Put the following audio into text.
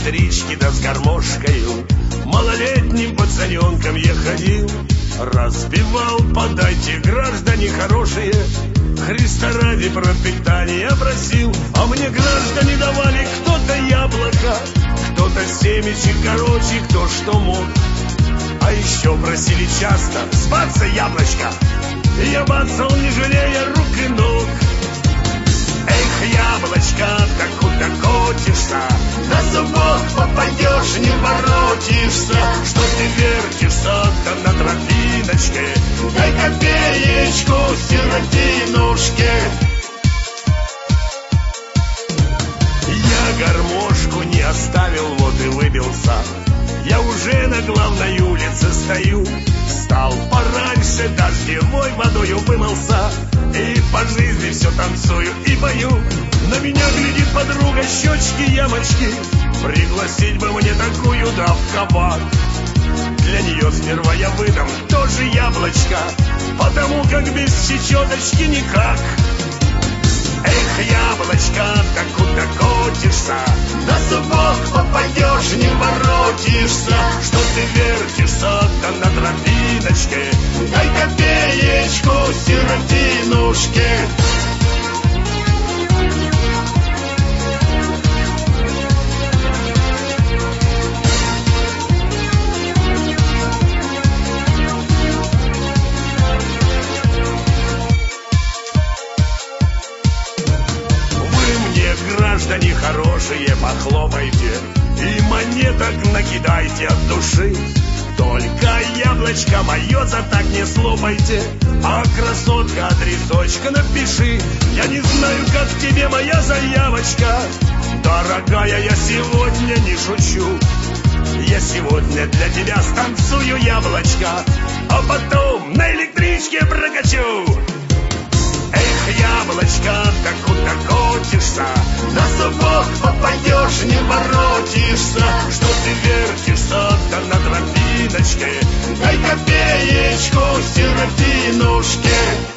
электричке да с гармошкою малолетним пацаненком я ходил. Распевал: подайте, граждане хорошие, Христа ради пропитание просил. А мне граждане давали кто-то яблоко, кто-то семечек, короче, кто что мог. А еще просили часто: сбаться яблочко. И я бацал, не жалея рук и ног. Эх, яблочко, так куда котишься, на зубок попадешь, не воротишься. Что ты вертишься, да на тропиночке, дай копеечку сиротинушке. Я гармошку не оставил, вот и выбился. Я уже на главной улице стою. Встал пораньше, дождевой водою вымылся, и по жизни все танцую и пою. На меня глядит подруга, щечки, ямочки. Пригласить бы мне такую, да в кабак. Для нее сперва я выдам тоже яблочко, потому как без чечеточки никак. Эх, яблочко, так куда котишься, на зубок попадешь, не воротишься. Что ты вертишься, да на тропиночке, дай копеечку сиротинушке. Граждане хорошие, похлопайте и монеток накидайте от души. Только яблочко мое за так не слопайте, а красотка адресочка напиши. Я не знаю, как тебе моя заявочка, дорогая, я сегодня не шучу. Я сегодня для тебя станцую яблочко, а потом на электричке прокачу. Эх, яблочко, так куда котишься, на зубок попадешь, не воротишься. Что ты вертишься, да на тропиночке, дай копеечку сиротинушке.